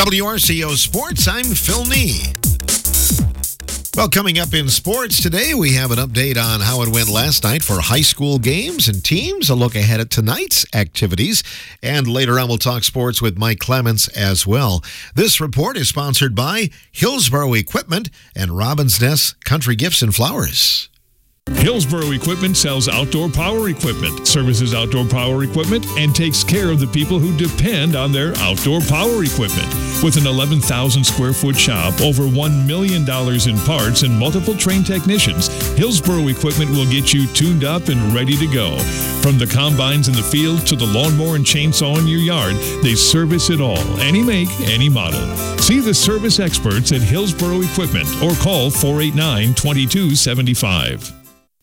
WRCO Sports, I'm Phil Nee. Well, coming up in sports today, we have an update on how it went last night for high school games and teams, a look ahead at tonight's activities, and later on we'll talk sports with Mike Clements as well. This report is sponsored by Hillsboro Equipment and Robin's Nest Country Gifts and Flowers. Hillsboro Equipment sells outdoor power equipment, services outdoor power equipment, and takes care of the people who depend on their outdoor power equipment. With an 11,000 square foot shop, over $1 million in parts, and multiple trained technicians, Hillsboro Equipment will get you tuned up and ready to go. From the combines in the field to the lawnmower and chainsaw in your yard, they service it all, any make, any model. See the service experts at Hillsboro Equipment or call 489-2275.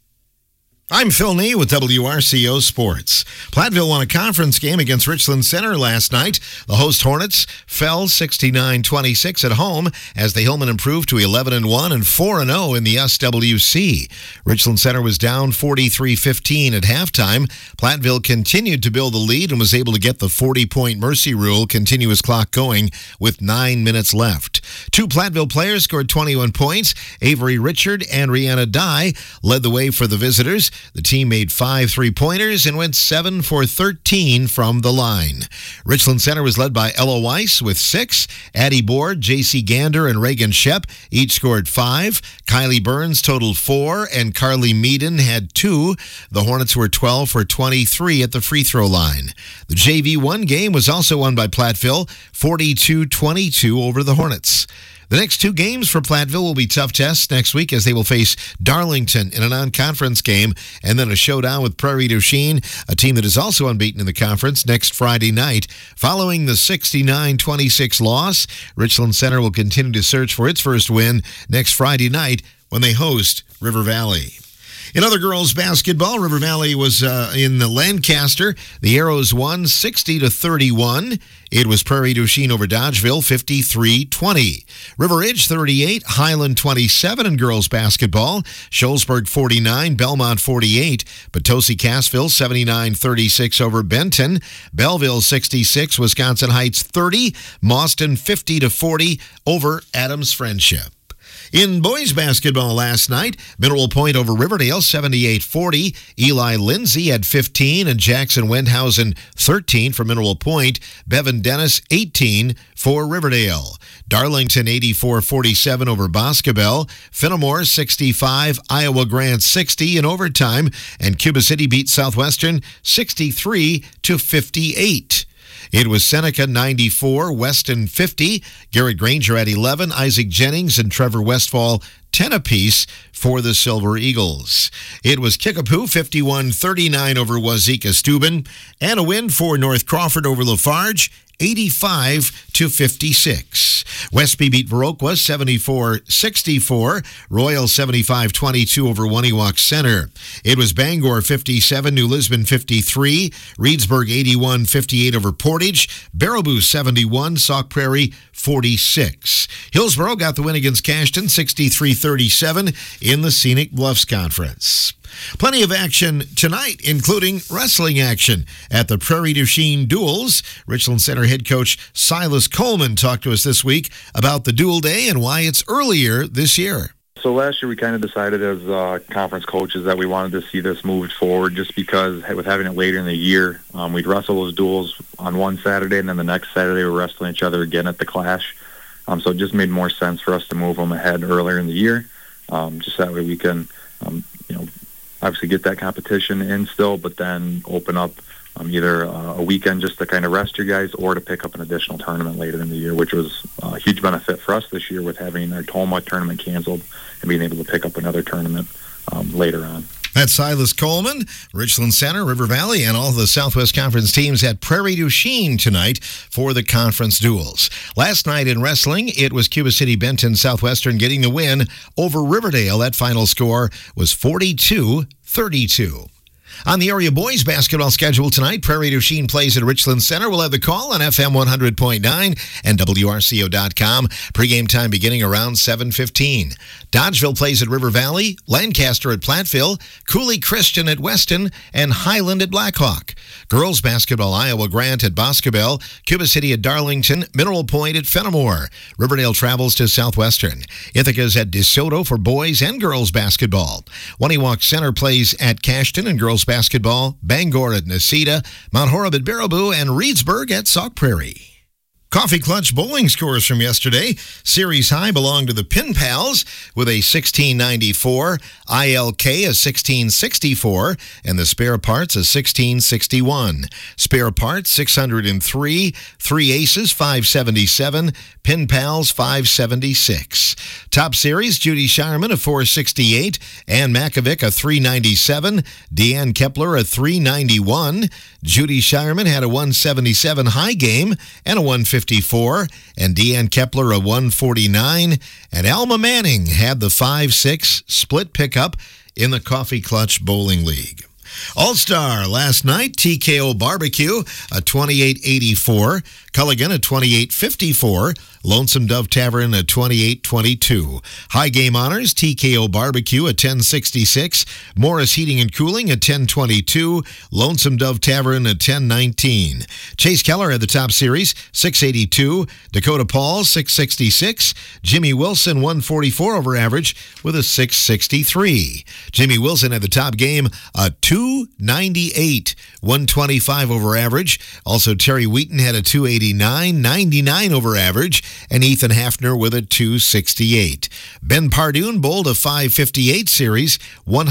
I'm Phil Nee with WRCO Sports. Platteville won a conference game against Richland Center last night. The host Hornets fell 69-26 at home as the Hillmen improved to 11-1 and 4-0 in the SWC. Richland Center was down 43-15 at halftime. Platteville continued to build the lead and was able to get the 40-point mercy rule continuous clock going with 9 minutes left. Two Platteville players scored 21 points. Avery Richard and Rihanna Dye led the way for the visitors. The team made 5 3-pointers and went 7 for 13 from the line. Richland Center was led by Ella Weiss with 6. Addie Board, J.C. Gander, and Reagan Shep each scored 5. Kylie Burns totaled 4, and Carly Meaden had 2. The Hornets were 12 for 23 at the free throw line. The JV1 game was also won by Platteville, 42-22 over the Hornets. The next 2 games for Platteville will be tough tests next week as they will face Darlington in a non-conference game and then a showdown with Prairie du Chien, a team that is also unbeaten in the conference, next Friday night. Following the 69-26 loss, Richland Center will continue to search for its first win next Friday night when they host River Valley. In other girls basketball, River Valley was in Lancaster. The Arrows won 60-31. It was Prairie du Chien over Dodgeville, 53-20. River Ridge 38, Highland 27 in girls basketball. Shullsburg 49, Belmont 48. Potosi Cassville 79-36 over Benton. Belleville 66, Wisconsin Heights 30. Mauston 50-40 over Adams Friendship. In boys basketball last night, Mineral Point over Riverdale, 78-40. Eli Lindsay had 15 and Jackson Wendhausen 13 for Mineral Point. Bevan Dennis 18 for Riverdale. Darlington 84-47 over Boscobel. Fenimore 65, Iowa Grant 60 in overtime. And Cuba City beat Southwestern 63-58. It was Seneca 94, Weston 50, Garrett Granger at 11, Isaac Jennings and Trevor Westfall 10 apiece for the Silver Eagles. It was Kickapoo 51-39 over Wazeeka Steuben, and a win for North Crawford over Lafarge 85-56. Westby beat Viroqua 74-64. Royal 75-22 over Waniwak Center. It was Bangor 57, New Lisbon 53. Reedsburg 81-58 over Portage. Baraboo 71, Sauk Prairie 46. Hillsboro got the win against Cashton 63-37 in the Scenic Bluffs Conference. Plenty of action tonight, including wrestling action at the Prairie du Chien Duels. Richland Center head coach Silas Coleman talked to us this week about the dual day and why it's earlier this year. So last year we kind of decided as conference coaches that we wanted to see this moved forward just because with having it later in the year, we'd wrestle those duels on one Saturday and then the next Saturday we're wrestling each other again at the Clash. So it just made more sense for us to move them ahead earlier in the year, just that way we can, obviously get that competition in still, but then open up either a weekend just to kind of rest your guys or to pick up an additional tournament later in the year, which was a huge benefit for us this year with having our Toma tournament canceled and being able to pick up another tournament later on. That's Silas Coleman. Richland Center, River Valley, and all the Southwest Conference teams at Prairie du Chien tonight for the conference duels. Last night in wrestling, it was Cuba City Benton Southwestern getting the win over Riverdale. That final score was 42-32. On the area boys basketball schedule tonight, Prairie du Chien plays at Richland Center. We'll have the call on FM 100.9 and WRCO.com. Pre-game time beginning around 7:15. Dodgeville plays at River Valley, Lancaster at Platteville, Cooley Christian at Weston, and Highland at Blackhawk. Girls basketball, Iowa Grant at Boscobel, Cuba City at Darlington, Mineral Point at Fenimore. Riverdale travels to Southwestern. Ithaca's at DeSoto for boys and girls basketball. Waniwak Center plays at Cashton and girls basketball, Bangor at Necedah, Mount Horeb at Baraboo, and Reedsburg at Sauk Prairie. Coffee Clutch bowling scores from yesterday. Series high belonged to the Pin Pals with a 1694, ILK a 1664, and the Spare Parts a 1661. Spare Parts 603, Three Aces 577, Pin Pals 576. Top Series, Judy Shireman a 468, Ann Makovic a 397, Deanne Kepler a 391. Judy Shireman had a 177 high game and a 154, and Deanne Kepler a 149, and Alma Manning had the 5-6 split pickup in the Coffee Clutch Bowling League. All-Star last night, TKO Barbecue a 28-84, Culligan a 28-54, Lonesome Dove Tavern a 28-22. High game honors, TKO Barbecue a 10-66, Morris Heating and Cooling a 10-22, Lonesome Dove Tavern a 10-19. Chase Keller had the top series, 682, Dakota Paul 666, Jimmy Wilson 144 over average with a 663. Jimmy Wilson had the top game, a 298, 125 over average. Also Terry Wheaton had a 289, 99 over average, and Ethan Hafner with a 268. Ben Pardoon bowled a 558 series,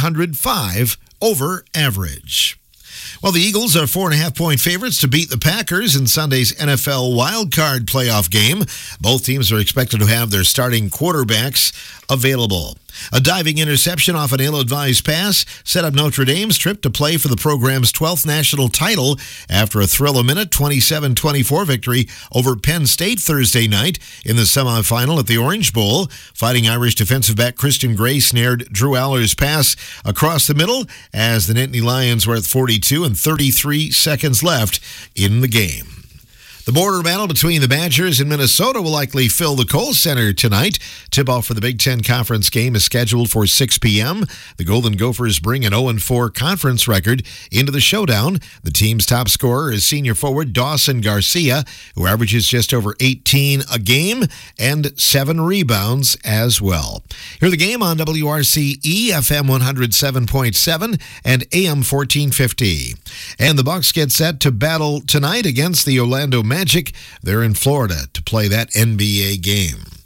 105 over average. Well, the Eagles are 4.5-point favorites to beat the Packers in Sunday's NFL wildcard playoff game. Both teams are expected to have their starting quarterbacks available. A diving interception off an ill-advised pass set up Notre Dame's trip to play for the program's 12th national title after a thrill-a-minute 27-24 victory over Penn State Thursday night in the semifinal at the Orange Bowl. Fighting Irish defensive back Christian Gray snared Drew Aller's pass across the middle as the Nittany Lions were at 42 and 33 seconds left in the game. The border battle between the Badgers and Minnesota will likely fill the Kohl Center tonight. Tip-off for the Big Ten Conference game is scheduled for 6 p.m. The Golden Gophers bring an 0-4 conference record into the showdown. The team's top scorer is senior forward Dawson Garcia, who averages just over 18 a game and 7 rebounds as well. Hear the game on WRCE, FM 107.7 and AM 1450. And the Bucks get set to battle tonight against the Orlando Magic. They're in Florida to play that NBA game.